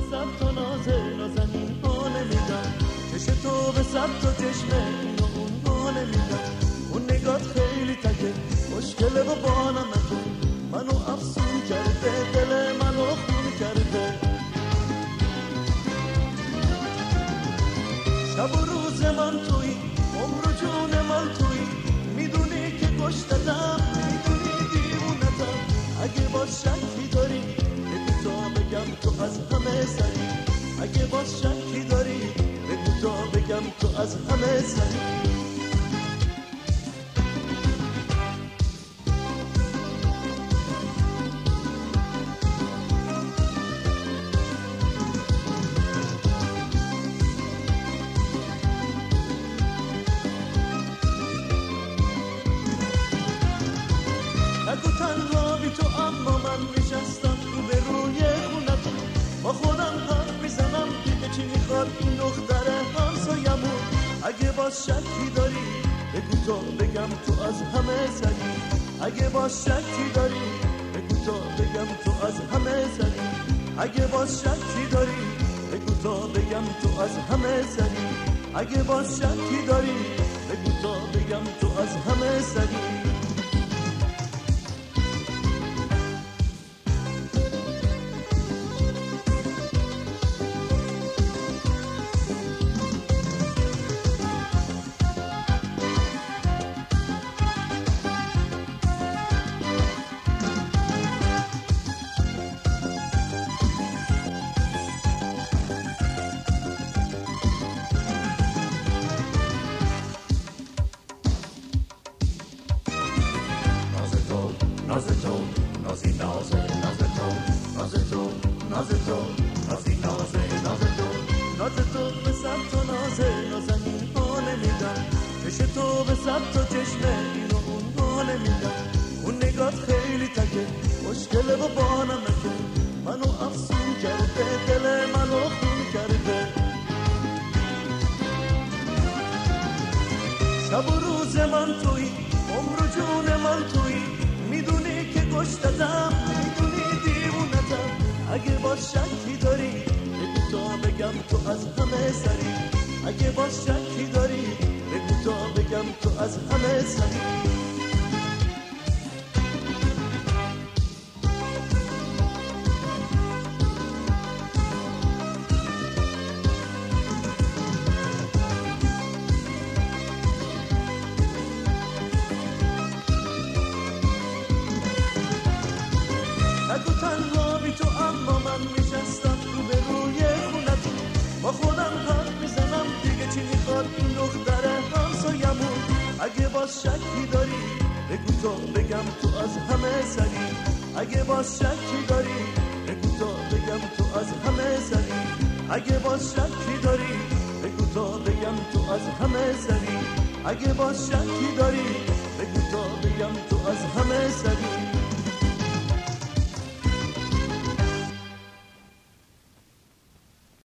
صد تا نازه نازنین ها نمیدم، چش تو به صد تا چشمه این و اون ها نمیدم. اون نگات خیلی تکه مشکله و بانمته، منو افسون کرده دل منو خون کرده. شب و روز من توی، عمر و جون من توی، میدونی که کشتتم، میدونی دیوونتم. اگه باز شکی داری بگو تا بگم تو از همه سری، اگه باز شکی داری بگو تا بگم تو از همه سری. نگو تنها بی تو اما من نشستم رو به روی خونت، با خودم حرف میزنم دیگه چی میخواد این دختر همسایمون. اگه باز شکی داری بگو تا بگم تو از همه سری، اگه باز شکی داری بگو تا بگم تو از همه سری، اگه باز شکی داری بگو تا بگم تو از همه سری، اگه باز شکی داری بگو تا بگم تو از همه سری. شب و روز من توی، عمر و جون من توی، میدونی که کشتتم، میدونی دیوونتم. اگه باز شکی داری بگو تا بگم تو از همه سری، اگه باز شکی داری بگو تا بگم تو از همه سری. نگو تنها بی تو اما من نشستم رو به روی خونت، با خودم حرف میزنم دیگه چی میخواد این دختر همسایمون. اگه باز شکی داری بگو تا بگم تو از همه سری، اگه باز شکی داری بگو تا بگم تو از همه سری، اگه باز شکی داری بگو تا بگم تو از همه سری، اگه باز شکی داری بگو تا